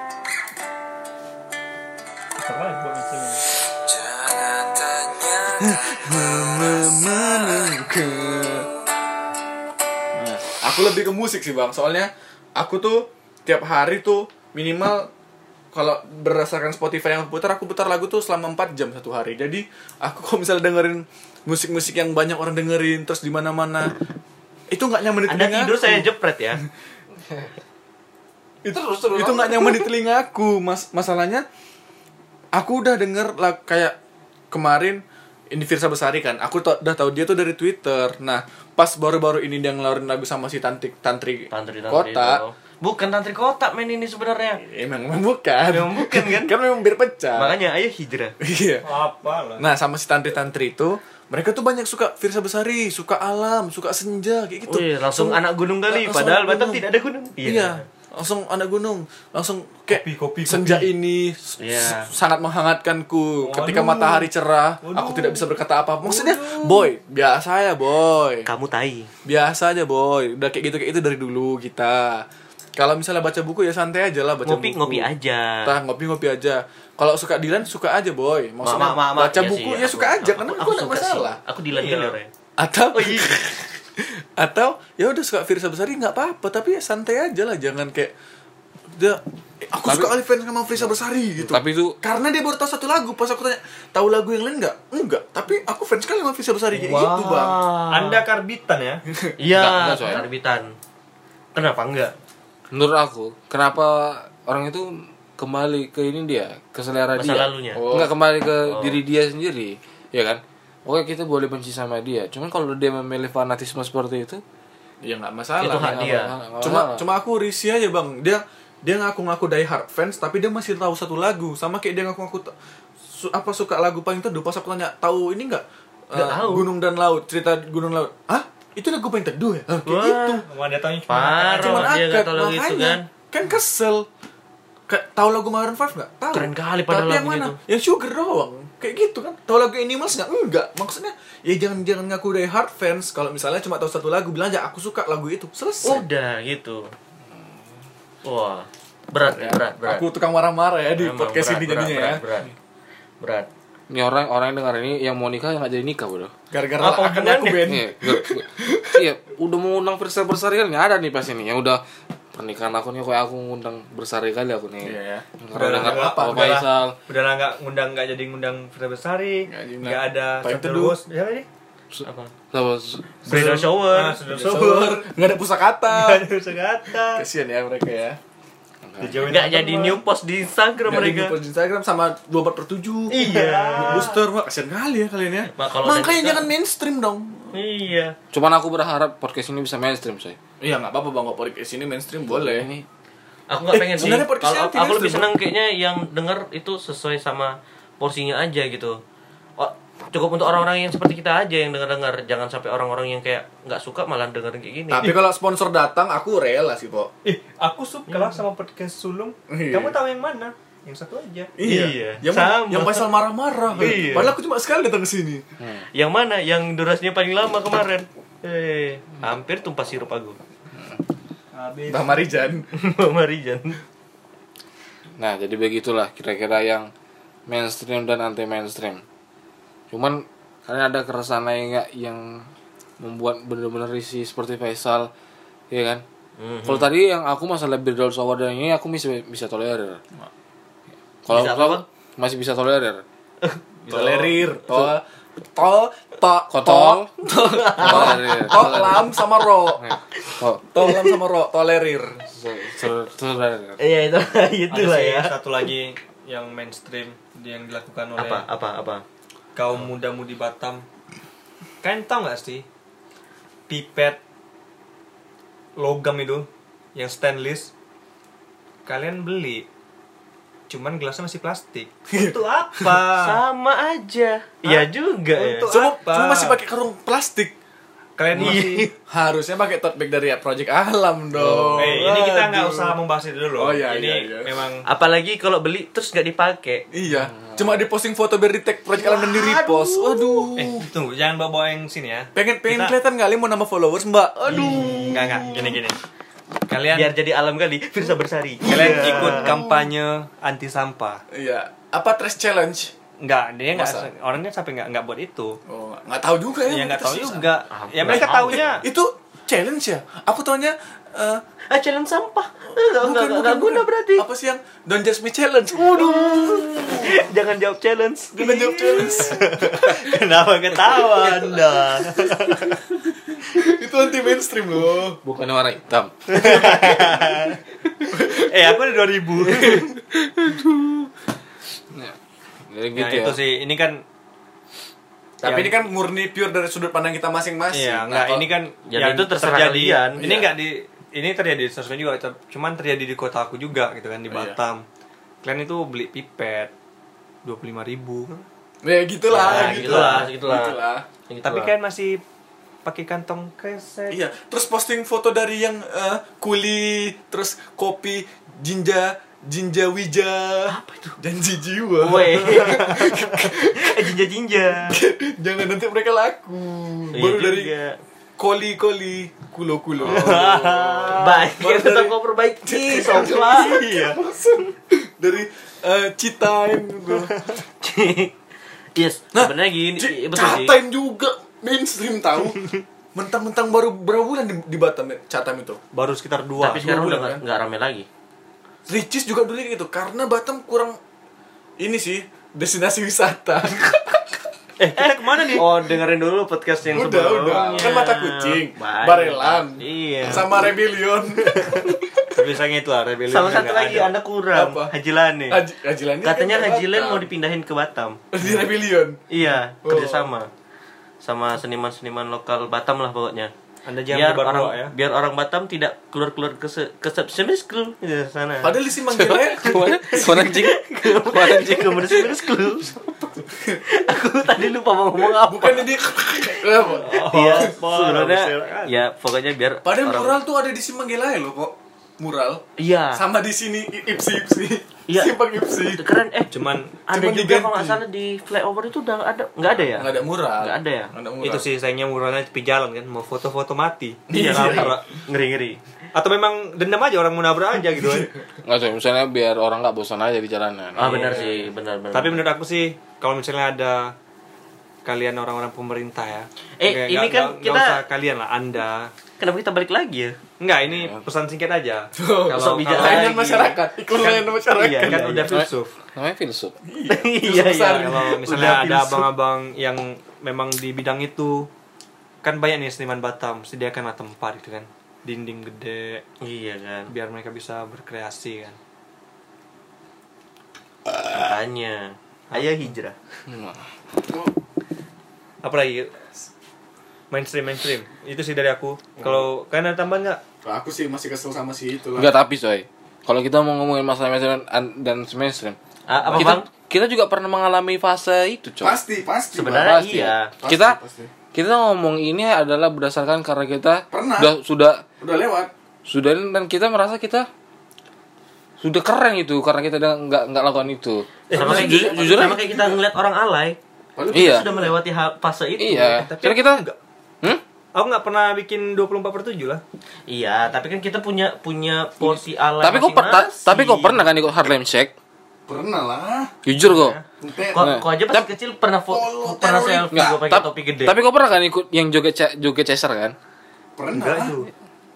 Nah, aku lebih ke musik sih bang, soalnya aku tuh tiap hari tuh minimal kalau berdasarkan Spotify yang aku putar, aku putar lagu tuh selama empat jam satu hari. Jadi aku kalau misalnya dengerin musik-musik yang banyak orang dengerin terus di mana-mana, itu nggak nyaman di Anda telinga tidur aku. saya jepret ya. itu itu nggak nyaman di telinga aku. Mas masalahnya aku udah denger lah kayak kemarin ini Firsa Besari kan, aku to- udah tahu dia tuh dari Twitter. Nah pas baru-baru ini dia ngeluarin lagu sama si Tantri Tantri, Tantri-tantri Kota itu. Bukan tantri kota men ini sebenarnya. emang memang bukan Memang bukan, kan? kan memang biar pecah. Makanya ayo hijrah. Iya. Apa lah? Nah sama si Tantri-Tantri itu mereka tuh banyak suka Firsa Besari, suka alam, suka senja kayak gitu. Wih, langsung Semua- anak gunung kali, langsung padahal anak Batam gunung. tidak ada gunung. Iya. Langsung anak gunung, langsung kayak Kopi, kopi, senja kopi. ini s- Iya. s- sangat menghangatkanku. Ketika Waduh. matahari cerah, aku Waduh. tidak bisa berkata apa. Maksudnya, boy, biasa ya boy, Kamu tai. biasa aja boy. Udah kayak gitu kayak itu dari dulu kita. Kalau misalnya baca buku ya santai aja lah baca Ngopi buku. ngopi aja. Tah ngopi ngopi aja. Kalau suka Dilan suka aja boy. Maksudnya Ma- ma- ma- baca iya buku sih, ya aku- suka aja aku- karena aku aku nggak suka sih. masalah. Aku Dilan Iya. Keller ya. Atau Oh iya. atau ya udah suka Firsa Besari nggak apa-apa tapi ya santai aja lah, jangan kayak dia eh, aku Tapi- suka kali fans sama Firsa Besari gitu. tapi itu Karena dia baru tahu satu lagu, pas aku tanya tahu lagu yang lain nggak? Enggak, tapi aku fans sekali sama Firsa Besari kayak gitu bang. Anda karbitan ya? Iya, Enggak, enggak, coy. karbitan. Kenapa enggak? menurut aku kenapa orang itu kembali ke ini dia, ke selera Masa dia. lalunya. Oh. Enggak kembali ke Oh. diri dia sendiri, ya kan? Oke, kita boleh benci sama dia. Cuman kalau dia memilih fanatisme seperti itu, Ya nggak masalah. Itu hak nggak dia. masalah, nggak Cuma masalah. cuma aku risih aja bang. Dia dia ngaku-ngaku die hard fans tapi dia masih tahu satu lagu. Sama kayak dia ngaku-ngaku ta- su- apa suka lagu paling teduh. Pas aku tanya tahu ini nggak? Nggak Eh, tahu. Gunung dan Laut, cerita Gunung Laut. Hah? Itu lagu paling teduh ya? Ah, kayak Wah. gitu. Wah, dia taunya cuma Parah. akar. Cuman dia nggak akad tahu lagu itu, makanya kan? kan kesel. Kayak tahu lagu Maroon five nggak? Tahu. Keren kali padahal Tapi yang lagunya mana? itu. Yang Sugar doang. Kayak gitu kan. Tahu lagu Animals nggak? Enggak. Maksudnya ya jangan jangan ngaku die hard fans. Kalau misalnya cuma tahu satu lagu bilang aja aku suka lagu itu. Selesai. Udah gitu. Wah, berat, Ya, berat, berat. Aku tukang marah-marah ya di Emang podcast berat, ini berat, jadinya berat, ya. Berat. Berat. ini orang orang yang dengar ini yang mau nikah yang nggak jadi nikah, bro. Gara-gara Apa akan hubungannya? aku Ben. Iya, gua- gua- iya, udah mau undang Firsa Bersari kan nggak ada nih pas ini. Yang udah pernikahan aku nih, kayak aku ngundang Bersari kali aku nih. Iya ya. Karena Udah dengar lah, apa udah lah. Faisal. Udah lah nggak ngundang, nggak jadi ngundang Firsa Besari, Nggak jadi nggak ada Paling Sandal Teduh. Bos. Ya tadi? Apa? Sama Bridal shower. Ah, sudah Shower, shower. nggak ada pusakata. Nggak ada segata. Kasian ya mereka ya. Dijauhin Enggak teman. jadi new post di Instagram Nggak mereka. di Instagram sama dua puluh empat per tujuh. Iya. Booster, wah kasian kali ya kalian ya. Mak, kalau Makanya ada- jangan mainstream dong. Iya. Cuman aku berharap podcast ini bisa mainstream, say. Iya nggak apa-apa bang, kok podcast ini mainstream boleh. Ini Aku nggak Eh, pengen sih. sebenarnya podcastnya Kalau anti aku lebih mainstream, senang kayaknya yang denger itu sesuai sama porsinya aja gitu. Oh, cukup untuk orang-orang yang seperti kita aja yang denger-denger. Jangan sampai orang-orang yang kayak nggak suka malah dengerin kayak gini. Tapi kalau sponsor datang, aku rela sih kok. Ih, aku suka lah sama podcast Sulung. Iya. Kamu tahu yang mana? Yang satu aja. Iya, Yang, sama. yang Faisal marah-marah. kan. Iya. Padahal aku cuma sekali datang ke sini. Yang mana? Yang durasinya paling lama kemarin. Eh, hampir tumpah sirup aku. Habis. Bang Marijan. Marijan. Nah, jadi begitulah kira-kira yang mainstream dan anti mainstream. Cuman karena ada keresahan lain nggak yang membuat benar-benar risih seperti Faisal, ya kan? Mhm. Kalau tadi yang aku masalah bridal shower dan ini aku bisa bisa tolerir. Kalau Bisa kalau apa? masih bisa tolerir. Tolerir. Toh tol, to, Kotol. to, Tolerir. toklam sama ro. Oh, Toklam sama ro, tolerir. ser- ser- Iya itu itulah Ada sih ya. satu lagi yang mainstream yang dilakukan oleh Apa apa apa? kaum muda-mudi Batam. Kalian tahu nggak sih pipet logam itu yang stainless kalian beli cuman gelasnya masih plastik. Untuk apa? Sama aja. Iya juga ya. Untuk Cuma, apa? cuma masih pakai karung plastik. Kalian masih Harusnya pakai tote bag dari Project Alam dong. Eh, ini kita nggak Aduh. usah membahas itu dulu. Oh, iya, ini iya, iya. memang Apalagi kalau beli terus nggak dipakai. Iya, cuma di posting foto biar di tag Project Alam dan di repost. Waduh. eh tunggu, jangan bawa-bawa yang sini ya. pengen pengen kita- kelihatan kali mau nambah followers, Mbak. Aduh. Enggak enggak, gini-gini. Kalian Biar jadi alam kali, Firsa Bersari. kalian Iya. ikut kampanye anti sampah. Iya. Apa trash challenge? Enggak, dia enggak Masa? orangnya sampai enggak enggak buat itu. Oh, nggak tahu juga ya. Ya enggak tahu Susah. juga. Ah, Ya mereka tahu. taunya Itu challenge ya? Aku taunya eh Ah, challenge sampah. Enggak bukan, enggak bukan, guna bukan. berarti. Apa sih yang Don't Judge Me Challenge? Waduh. Jangan jawab challenge. Jangan jawab challenge. kenapa ketawa Anda? Itu anti mainstream loh. bukan warna hitam. eh, aku ada dua ribu. Ya. Jadi Nah, gitu ya. itu sih. Ini kan Tapi Yang- ini kan murni pure dari sudut pandang kita masing-masing. iya, Nah, enggak kalau- ini kan Ya, yang itu terserah terjadi. kalian. Ini Iya. enggak di ini terjadi di sosmed juga, cuman terjadi di kota aku juga gitu kan di Oh, iya. Batam. Kalian itu beli pipet dua puluh lima ribu. Ya gitulah, Ya, gitu gitulah, gitulah. Gitulah. Gitu Tapi lah. kan masih pakai kantong kresek. Iya, terus posting foto dari yang eh, kuli, terus kopi, jinja, jinja wija. Apa itu? Janji jiwa. Woi. eh jinja-jinja. Jangan nanti mereka laku. Iya Baru dari juga. koli koli, kulo kulo. Baik, Baru kita dari- kau perbaiki, sobat. Iya. Dari eh, Citime gitu. Yes, Nah, sebenarnya gini, Ci- iya, betul sih. Chatime juga mainstream tahu. Mentang-mentang baru berapa bulan di, di Batam ya, Chatime itu. Baru sekitar dua. Tapi sekarang bulan, udah nggak kan? nggak rame lagi. Ricis juga dulu gitu karena Batam kurang ini sih destinasi wisata. Eh, kita kemana nih? Oh, dengerin dulu podcast yang Udah, sebelumnya. udah. Kan Mata Kucing, Baik. Barelan, Iya. sama Rebellion. Tapi sayangnya itu lah rebellion. Sama satu nggak lagi ada. Anda kurang. Apa? Haji Lane. Haji, Haji Lan ini Katanya kan Haji Len Batam. mau dipindahin ke Batam. di Rebellion. Iya, Oh. kerjasama sama seniman-seniman lokal Batam lah pokoknya. Anda jangan biar berbarua orang ya. biar orang Batam tidak keluar-keluar ke se, ke se- semester school di sana. Padahal di Simanggelaya Kemana? Kemana anjing? Kemana anjing? ke semester school. Aku tadi lupa mau ngomong apa. bukan di apa? Iya, apa, sebenarnya silakan. ya pokoknya biar Padahal orang- mural tuh ada di Simanggelaya loh kok. Mural. Iya. Sama di sini I- Ipsi Ipsi. Iya. Simpang Ipsi. Keren eh Cuman ada cuman juga diganti. kalau nggak salah di flyover itu udah nggak ada nggak ada ya? Nggak ada mural. Nggak ada ya? Nggak ada mural. itu sih sayangnya muralnya tepi jalan kan, mau foto-foto mati. Iya. Nabrak. Ngeri-ngeri. Atau memang dendam aja orang mau nabrak aja gitu kan. Nggak tahu, misalnya biar orang nggak bosan aja di jalanan. Ah benar sih, benar benar. Tapi menurut aku sih kalau misalnya ada kalian orang-orang pemerintah ya. Eh, nggak- ini nggak- kan nggak- nggak kita- usah kalian lah, Anda. Kenapa kita balik lagi ya? Enggak, ini pesan singkat aja. Tuh, sok bijak layanan lagi. masyarakat, ikut layanan masyarakat. Iya, kan iya, udah iya. filsuf. Namanya filsuf. Iya iya. Besar. Kalau misalnya Udah ada filsuf. abang-abang yang memang di bidang itu, kan banyak nih seniman Batam, sediakanlah tempat gitu kan, dinding gede, Iya kan. biar mereka bisa berkreasi kan. Makanya. Ayo hijrah. Nah, Apa lagi? Mainstream mainstream. Itu sih dari aku. Kalau kalian ada tambahan nggak? Aku sih masih kesel sama si itu lah. Enggak, tapi coy. Kalau kita mau ngomongin masalah mainstream dan- dan mainstream, Ah, apa kita Bang? kita juga pernah mengalami fase itu, coy. Pasti, pasti. Sebenarnya Pasti. iya. Pasti, kita pasti. kita ngomong ini adalah berdasarkan karena kita Pernah. sudah sudah Udah lewat. sudah dan kita merasa kita sudah keren itu karena kita udah nggak nggak lakukan itu. Sama kayak Jujur- kita, jujur sama aja. kayak kita ngeliat orang alay. Padahal Iya. Sudah melewati ha- fase itu. Iya. Tapi Karena aku kita enggak. Hmm? Aku nggak pernah bikin dua puluh empat per tujuh lah. Iya, tapi kan kita punya punya porsi alay tapi kok per, ta- masing-masing. tapi kok pernah kan ikut Harlem Shake? pernah lah. Jujur kok. Ente- Kok, Nah. kok aja pas Tap- kecil pernah fo- Follow pernah teroris. selfie Nggak, gue pakai tap- topi gede. Tapi kok pernah kan ikut yang joget ce- joget Cesar kan? Pernah. Enggak itu.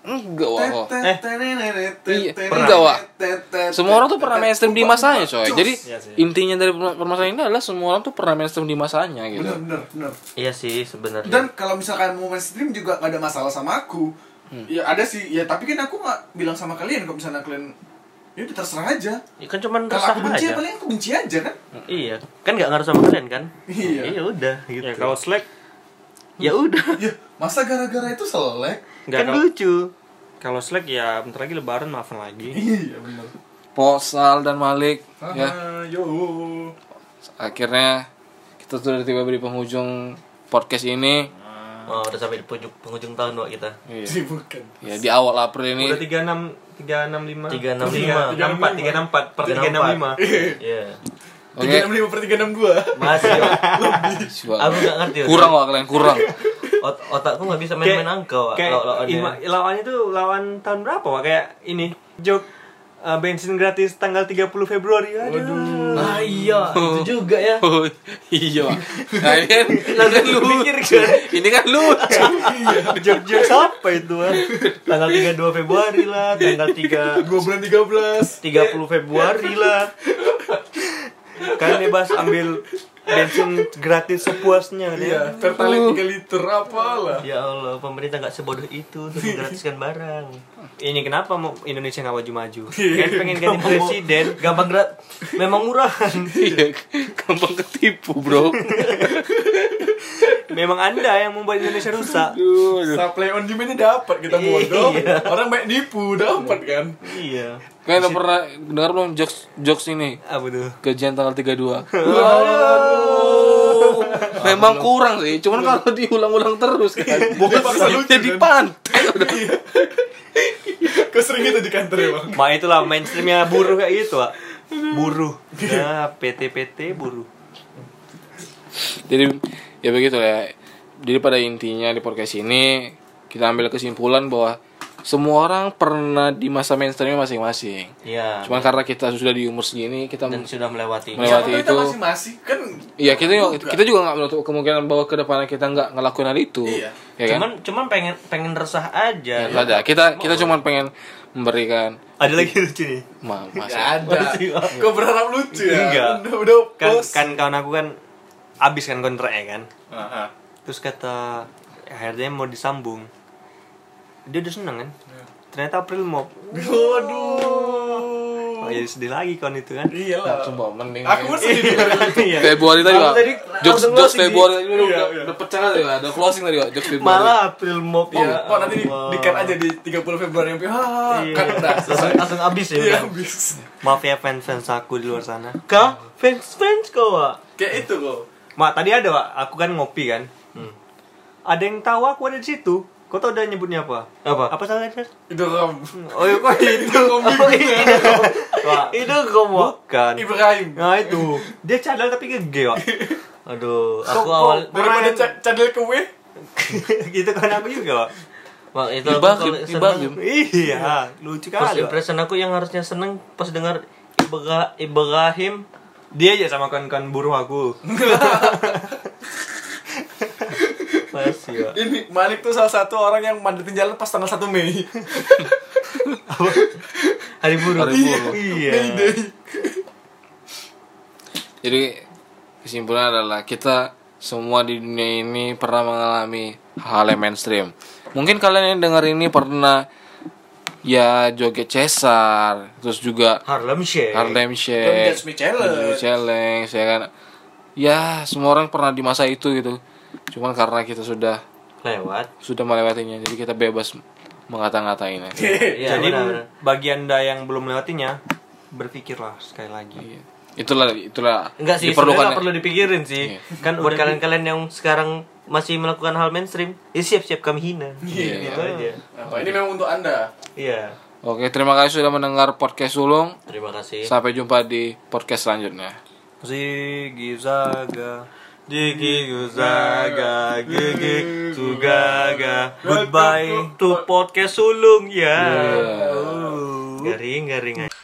Enggak, wah. Eh, Iya, enggak, Wak. Semua orang tuh pernah mainstream di masanya, coy. Jadi Iya sih. intinya dari permasalahan ini adalah semua orang tuh pernah mainstream di masanya gitu. Bener bener bener. Iya sih sebenarnya. Dan kalau misalkan mau mainstream juga gak ada masalah sama aku. Ya ada sih, ya tapi kan aku gak bilang sama kalian kalau misalnya kalian ya udah terserah aja. Ya kan cuman Kalau resah aku benci aja. ya paling aku benci aja kan. Iya, kan nggak ngaruh sama kalian kan? Iya. Iya udah gitu. Ya kalau Slack Ya udah. Ya masa gara-gara itu selek? enggak, Kan kalau lucu. kalau Slack ya bentar lagi lebaran maafan lagi. Iya bener. Posal dan Malik ya. Ah, yo. Akhirnya kita sudah tiba di penghujung podcast ini. Oh, udah sampai di penghujung, penghujung tahun Wak kita. Iya. Bukan. Ya di awal April ini. Udah tiga enam tiga enam lima tiga enam lima. tiga enam empat tiga enam empat per tiga enam lima. Iya. Oke. Tiga enam lima per tiga enam dua. Masih. Wak. Wak. Aku nggak ngerti. Wak. Kurang Wak, kalian kurang. Ot otakku nggak bisa main-main angka Wak. Kayak Lawan- ima, lawannya. lawannya tuh lawan tahun berapa Wak? Kayak ini joke uh, bensin gratis tanggal tiga puluh Februari. Aduh. Ah iya, itu juga ya. Oh, iya. Wak. Nah, ini kan, ini kan Lu lucu. mikir kan? Ini kan lucu. Joke-joke siapa itu Wak? Tanggal tiga puluh dua Februari lah, tanggal tiga Dua bulan tiga belas. tiga puluh Februari lah. Kan bebas ambil bensin gratis sepuasnya dia. Iya, pertalite tiga liter apalah. Ya Allah, pemerintah nggak sebodoh itu untuk menggratiskan barang. Ini kenapa mau Indonesia nggak maju-maju? Kan pengen ganti presiden, Gampang gerak, memang murahan. Iya, gampang ketipu, Bro. memang Anda yang membuat Indonesia rusak. Aduh, aduh. Supply on demand-nya dapat kita bodoh. Iya. Orang baik nipu dapat kan. Iya. Kalian udah pernah dengar belum jokes jokes ini? Apa tuh? Gajian tanggal tiga puluh dua. Waduh. Memang kurang sih, cuman kalau diulang-ulang terus kan. Bukan paksa lucu, jadi kan? pantai udah. Kau sering itu di kantor ya, Bang? Ma itulah mainstreamnya buruh kayak gitu, Pak. Buruh. Ya, P T P T buruh. Jadi ya begitu ya. Jadi pada intinya di podcast ini kita ambil kesimpulan bahwa semua orang pernah di masa mainstreamnya masing-masing. Iya. Cuman karena kita sudah di umur segini kita Dan sudah melewati. Melewati. Siapa tahu kita itu- masih-masih kan. Iya kita juga, Juga. kita juga nggak menutup kemungkinan bahwa kedepannya kita nggak ngelakuin hal itu. Iya. Ya kan? Cuman cuman pengen pengen resah aja. Ya, nggak ada. Kita kita cuman pengen memberikan Ada lagi lucu nih. ma Gak masa. ada. Kau berharap lucu ya? Enggak. Udah, udah Kan post. kan kawan aku kan abis kan kontraknya kan. Aha. Terus kata akhirnya mau disambung. Dia udah seneng kan? Ternyata April Mop. Waduh. Oh, jadi sedih lagi kawan itu kan. Iya lah. Coba mending. Aku pun sedih dengerin itu. Iya. Februari tadi Aku Pak. tadi Jokes langsung jokes closing, Februari tadi udah, Iya, udah, iya. udah pecah tadi Pak. Ada closing tadi Pak. Jokes Februari. Malah April Mop. Oh, Ya oh, nanti di, Allah. di cut aja di tiga puluh Februari yang ha Iya. kan udah Langsung, selesai. langsung abis ya. Iya, Bang? habis. Maaf ya fans-fans aku di luar sana. Kah? Fans-fans kau, Wak? Kayak itu kok. Mak, tadi ada, Wak. Aku kan ngopi kan. Hmm. Ada yang tahu aku ada di situ. Kau tau udah nyebutnya apa? Apa? Apa salah Fes? Itu kamu. Oh, iya, kok itu? Itu kamu. Wak, itu kamu, Wak. Bukan. Ibrahim. Nah, itu. Dia cadel tapi gede, Wak. Aduh, Kok- aku kok- awal Daripada Orang- ca- cadel ke W. gitu kan aku juga, Wak. Wah, itu aku Ibagim, kalau seneng, Ibagim. Iya, lucu first kali. Wak. impression aku yang harusnya seneng pas dengar Ibra Ibrahim. Dia aja sama kawan-kawan buruh aku. Masih, Wak. Ini Malik tuh salah satu orang yang mandatin jalan pas tanggal satu Mei. Hari buruh. Hari buruh. Iya. Mei Day. Jadi kesimpulannya adalah kita semua di dunia ini pernah mengalami hal yang mainstream. Mungkin kalian yang dengar ini pernah ya joget Cesar, terus juga Harlem Shake. Harlem Don't Shake, Judge Me Challenge. Challenge, ya kan. Ya semua orang pernah di masa itu gitu. Cuman karena kita sudah Lewat. sudah melewatinya, jadi kita bebas mengata-ngatainnya. Iya, Jadi benar. bagi Anda yang belum melewatinya, berpikirlah sekali lagi. Iya. Itulah itulah Enggak sih, sebenarnya diperlukan. nggak perlu dipikirin sih. Iya. Kan buat kalian-kalian yang sekarang masih melakukan hal mainstream, ya siap-siap kami hina. Iya. Gitu aja. Apa ini memang untuk Anda? Iya. Oke, terima kasih sudah mendengar podcast Sulung. Terima kasih. Sampai jumpa di podcast selanjutnya. Ziggy Zaga, Ziggy Zaga, Gigi Sugaga. Goodbye to podcast sulung ya. Yeah. Uh. Garing-garing aja.